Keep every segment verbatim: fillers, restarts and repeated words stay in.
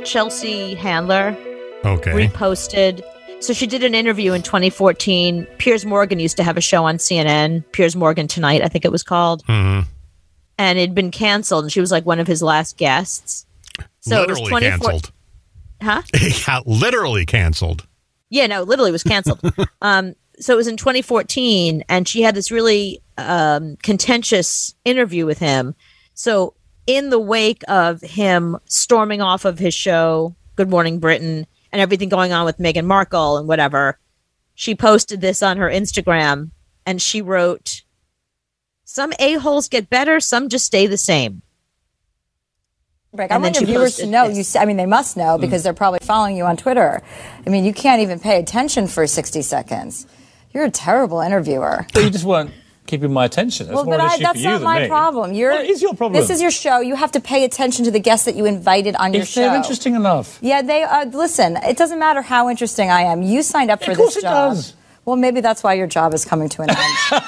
Chelsea Handler Okay. reposted. So she did an interview in twenty fourteen. Piers Morgan used to have a show on C N N, Piers Morgan Tonight, I think it was called. Mm-hmm. And it'd been canceled, and she was like one of his last guests. So literally it was canceled. Huh? Yeah, literally canceled. Yeah, no, literally was canceled. um, so it was in twenty fourteen, and she had this really um, contentious interview with him. So in the wake of him storming off of his show, Good Morning Britain, and everything going on with Meghan Markle and whatever, she posted this on her Instagram, and she wrote, "Some a-holes get better, some just stay the same." Rick, I And want then your she viewers to posted know. this. You, I mean, they must know because they're probably following you on Twitter. I mean, you can't even pay attention for sixty seconds. You're a terrible interviewer. But you just weren't keeping my attention. That's Well, more but an I, issue that's for you not than my me. problem. You're, What is your problem? This is your show. You have to pay attention to the guests that you invited on your If show. they're interesting enough. Yeah, they are. Listen, it doesn't matter how interesting I am. You signed up Yeah, for of course this it job. does. Well, maybe that's why your job is coming to an end.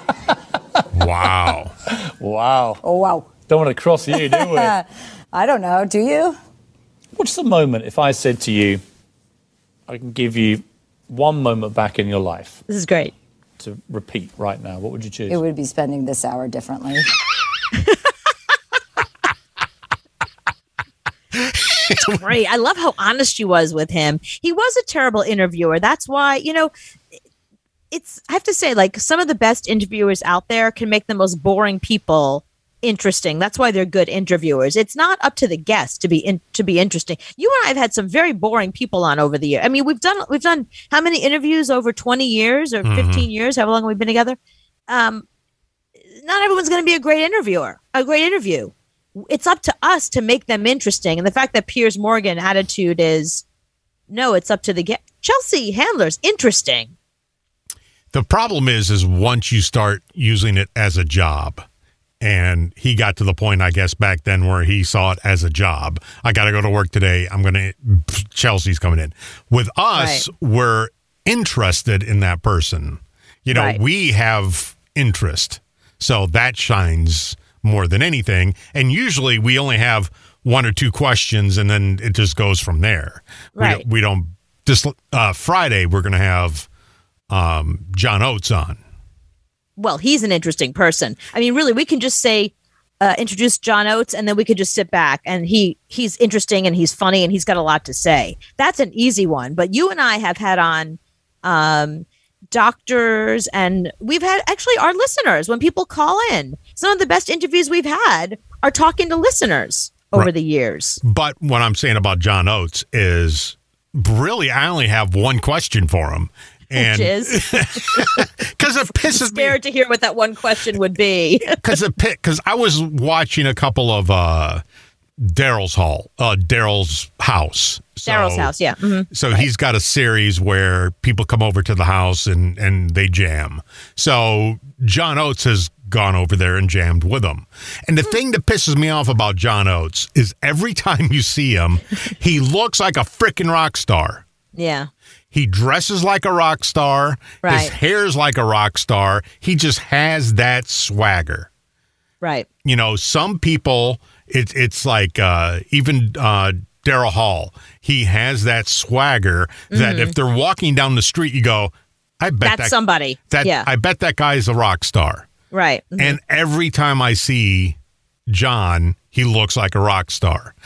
Wow. Wow. Oh, wow. Don't want to cross you, do we? I don't know. Do you? What's the moment if I said to you, I can give you one moment back in your life This is great. to repeat right now? What would you choose? It would be spending this hour differently. Great. I love how honest she was with him. He was a terrible interviewer. That's why, you know, it's, I have to say, like, some of the best interviewers out there can make the most boring people interesting. That's why they're good interviewers. It's not up to the guest to be in, to be interesting. You and I have had some very boring people on over the year. I mean, we've done we've done how many interviews over twenty years or Mhm. fifteen years, however long we've been together. Um, not everyone's going to be a great interviewer, a great interview. It's up to us to make them interesting. And the fact that Piers Morgan attitude is, no, it's up to the guest. Chelsea Handler's interesting. The problem is, is once you start using it as a job, and he got to the point, I guess, back then where he saw it as a job. I got to go to work today. I'm going to, Chelsea's coming in. With us, Right. we're interested in that person. You know, Right. we have interest. So that shines more than anything. And usually we only have one or two questions and then it just goes from there. Right. We don't, we don't this uh, Friday, we're going to have um, John Oates on. Well, he's an interesting person. I mean, really, we can just say, uh, introduce John Oates, and then we could just sit back, and he he's interesting, and he's funny, and he's got a lot to say. That's an easy one. But you and I have had on um, doctors, and we've had actually our listeners. When people call in, some of the best interviews we've had are talking to listeners over Right. the years. But what I'm saying about John Oates is really, I only have one question for him. And Which is because it pisses me scared to hear what that one question would be. because it because I was watching a couple of uh Daryl's hall uh Daryl's house so, Daryl's house, yeah. Mhm. so he's got a series where people come over to the house and and they jam. So John Oates has gone over there and jammed with him. And the thing that pisses me off about John Oates is every time you see him, he looks like a freaking rock star. Yeah. He dresses like a rock star. Right. His hair's like a rock star. He just has that swagger. Right. You know, some people, it's it's like uh, even uh, Daryl Hall. He has that swagger that if they're walking down the street, you go, I bet That's that somebody. That Yeah. I bet that guy's a rock star. Right. Mhm. And every time I see John, he looks like a rock star.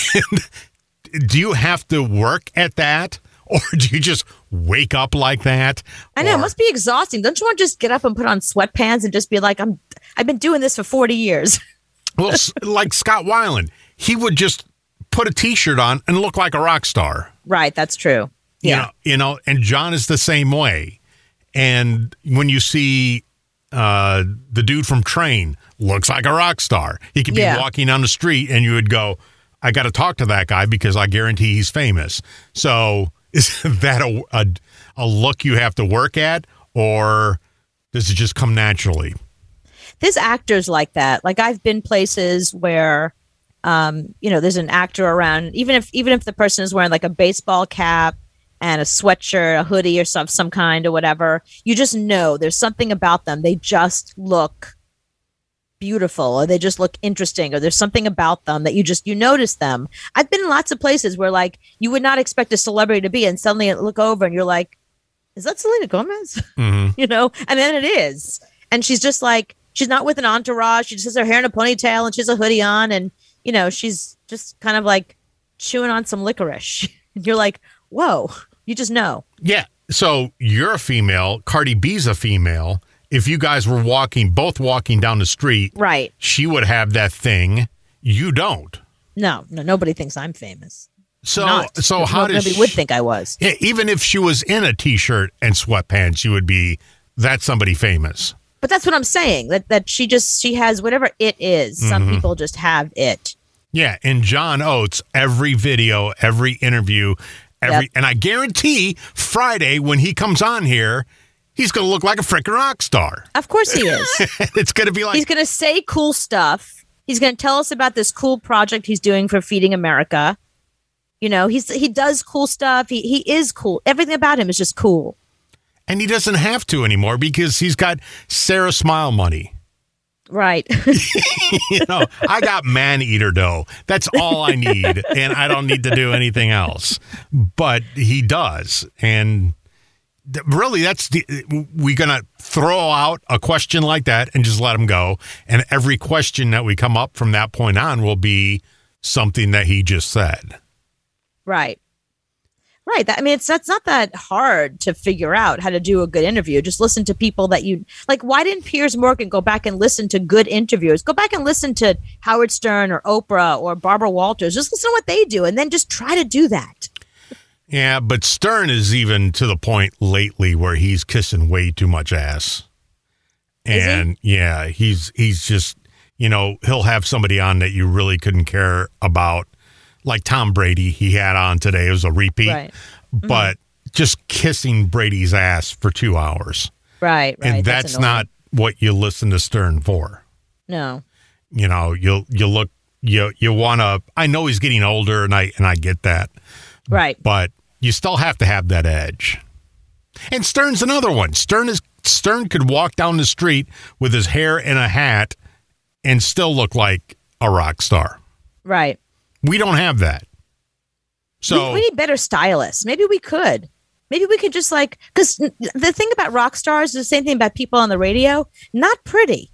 And do you have to work at that? Or do you just wake up like that? I know, Or- it must be exhausting. Don't you want to just get up and put on sweatpants and just be like, I'm I've been doing this for forty years. Well, s- like Scott Weiland, he would just put a T-shirt on and look like a rock star. Right, that's true. You Yeah. know, you know, and John is the same way. And when you see uh, the dude from Train, looks like a rock star. He could be Yeah. walking down the street and you would go, I got to talk to that guy because I guarantee he's famous. So is that a, a, a look you have to work at, or does it just come naturally? There's actors like that. Like I've been places where um, you know, there's an actor around, even if even if the person is wearing like a baseball cap and a sweatshirt, a hoodie or some some kind or whatever, you just know there's something about them. They just look beautiful, or they just look interesting, or there's something about them that you just, you notice them. I've been in lots of places where like you would not expect a celebrity to be, and suddenly you look over and you're like, is that Selena Gomez? Mm-hmm. You know, and then it is. And she's just like, she's not with an entourage. She just has her hair in a ponytail and she has a hoodie on. And, you know, she's just kind of like chewing on some licorice. And you're like, whoa, you just know. Yeah. So you're a female. Cardi B's a female. If you guys were walking, both walking down the street, Right. she would have that thing. You don't. No, no, nobody thinks I'm famous. So, Not. so how Nobody does she, would think I was. Yeah, even if she was in a t-shirt and sweatpants, you would be, that's somebody famous. But that's what I'm saying. That that she just she has whatever it is. Some Mm-hmm. people just have it. Yeah, and John Oates, every video, every interview, every, Yep. and I guarantee Friday when he comes on here, he's going to look like a freaking rock star. Of course he is. It's going to be like, He's going to say cool stuff. He's going to tell us about this cool project he's doing for Feeding America. You know, he's he does cool stuff. He he is cool. Everything about him is just cool. and he doesn't have to anymore because he's got Sarah Smile money. Right. You know, I got man eater dough. That's all I need, and I don't need to do anything else. But he does, and th- really, that's the, we're gonna throw out a question like that and just let him go. And every question that we come up from that point on will be something that he just said. Right. Right. That, I mean, it's that's not that hard to figure out how to do a good interview. Just listen to people that you like. Why didn't Piers Morgan go back and listen to good interviewers? Go back and listen to Howard Stern or Oprah or Barbara Walters. Just listen to what they do and then just try to do that. Yeah, but Stern is even to the point lately where he's kissing way too much ass. And yeah, he's he's just, you know, he'll have somebody on that you really couldn't care about. Like Tom Brady, he had on today. It was a repeat. Right. But mm-hmm. just kissing Brady's ass for two hours. Right, right. And that's, not what you listen to Stern for. No. You know, you'll you look you you want to. I know he's getting older, and I and I get that. Right. But you still have to have that edge. And Stern's another one. Stern is Stern could walk down the street with his hair in a hat and still look like a rock star. Right. We don't have that. So we, we need better stylists. Maybe we could. Maybe we could just like, because the thing about rock stars is the same thing about people on the radio. Not pretty.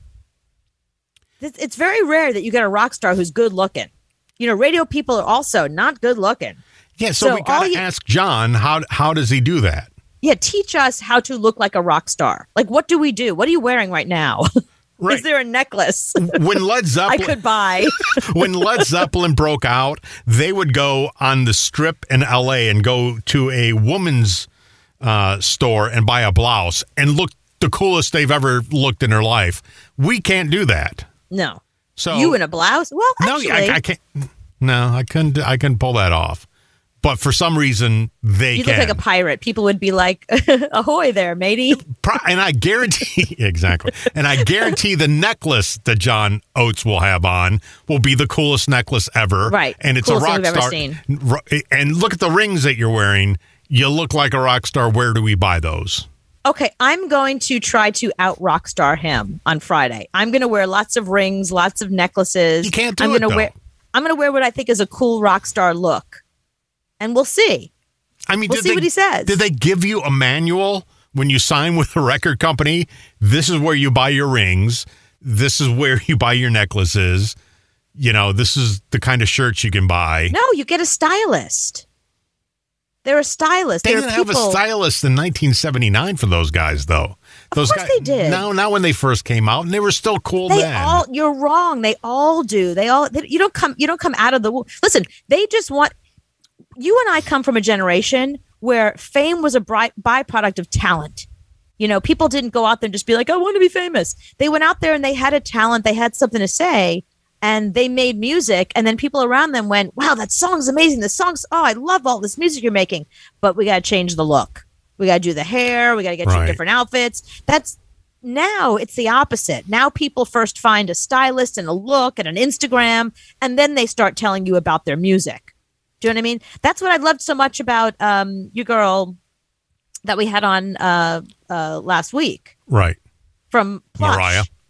It's, it's very rare that you get a rock star who's good looking. You know, radio people are also not good looking. yeah, so, so we got all to you- ask John, how how does he do that? Yeah, teach us how to look like a rock star. Like, what do we do? What are you wearing right now? Right. Is there a necklace When Led I Zeppelin could buy? when Led Zeppelin broke out, they would go on the strip in L A and go to a woman's uh, store and buy a blouse and look the coolest they've ever looked in their life. We can't do that. No. So You in a blouse? Well, no, actually, I, I can't. No, I couldn't. I couldn't pull that off. But for some reason, they you can. look like a pirate. People would be like, ahoy there, matey. Pro- and I guarantee, exactly. And I guarantee the necklace that John Oates will have on will be the coolest necklace ever. Right. And it's Coolest a thing rock we've ever star. seen. Ro- And look at the rings that you're wearing. You look like a rock star. Where do we buy those? Okay, I'm going to try to out rock star him on Friday. I'm going to wear lots of rings, lots of necklaces. You can't do I'm it, gonna though. wear I'm going to wear what I think is a cool rock star look. And we'll see. I mean, We'll did see they, what he says. Did they give you a manual when you sign with a record company? This is where you buy your rings. This is where you buy your necklaces. You know, this is the kind of shirts you can buy. No, you get a stylist. They're a stylist. They They're didn't have a people. stylist in nineteen seventy-nine for those guys, though. Those course guys, they did. No, not when they first came out, and they were still cool They then. all. You're wrong. They all do. They all. They, you don't come. You don't come out of the. wo- Listen. They just want. You and I come from a generation where fame was a bri- byproduct of talent. You know, people didn't go out there and just be like, I want to be famous. They went out there and they had a talent. They had something to say, and they made music. And then people around them went, wow, that song's amazing. The song's, oh, I love all this music you're making. But we got to change the look. We got to do the hair. We got to get Right. you different outfits. That's now it's the opposite. Now people first find a stylist and a look and an Instagram, and then they start telling you about their music. Do you know what I mean? That's what I loved so much about um, your girl that we had on uh, uh, last week Right. from Plush. Mariah.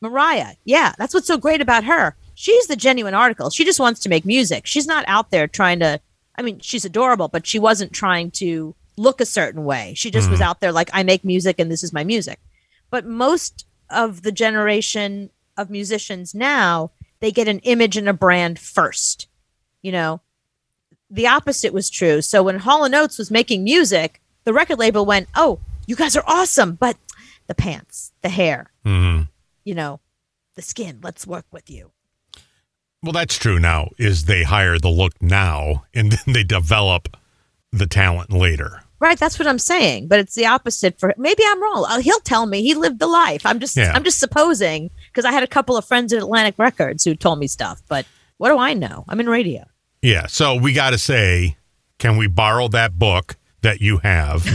Mariah. Yeah, that's what's so great about her. She's the genuine article. She just wants to make music. She's not out there trying to, I mean, she's adorable, but she wasn't trying to look a certain way. She just mm. was out there like, I make music and this is my music. But most of the generation of musicians now, they get an image and a brand first. You know, the opposite was true. So when Hall and Oates was making music, the record label went, oh, you guys are awesome, but the pants, the hair, mm. you know, the skin, let's work with you. Well, that's true now, is they hire the look now and then they develop the talent later. Right, that's what I'm saying. But it's the opposite for maybe I'm wrong. Uh, He'll tell me he lived the life. I'm just yeah. I'm just supposing because I had a couple of friends at Atlantic Records who told me stuff. But what do I know? I'm in radio. Yeah, so we got to say, can we borrow that book that you have?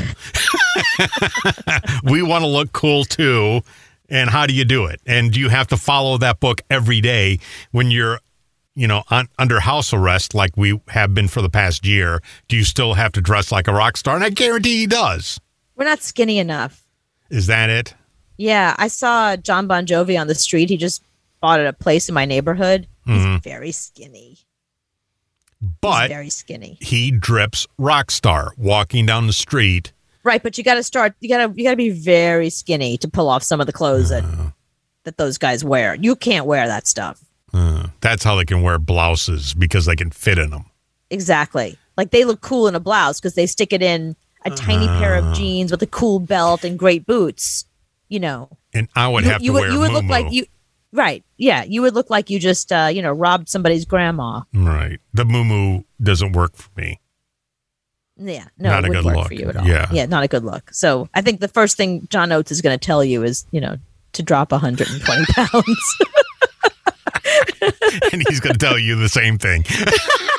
We want to look cool too. And how do you do it? And do you have to follow that book every day when you're you know, on, under house arrest like we have been for the past year? Do you still have to dress like a rock star? And I guarantee he does. We're not skinny enough. Is that it? Yeah. I saw John Bon Jovi on the street. He just bought a place in my neighborhood. Mm-hmm. He's very skinny. But He's very skinny. He drips rock star walking down the street. Right. But you got to start, you got to, you got to be very skinny to pull off some of the clothes uh, that, that those guys wear. You can't wear that stuff. Uh, that's how they can wear blouses, because they can fit in them. Exactly. Like they look cool in a blouse because they stick it in a tiny uh, pair of jeans with a cool belt and great boots, you know. And I would you, have you to would, wear You would moo-moo. look like you, right. Yeah. You would look like you just, uh, you know, robbed somebody's grandma. Right. The moo-moo doesn't work for me. Yeah. No, not it a wouldn't good work look. for you at all. Yeah. Yeah. Not a good look. So I think the first thing John Oates is going to tell you is, you know, to drop one hundred twenty pounds. And he's going to tell you the same thing.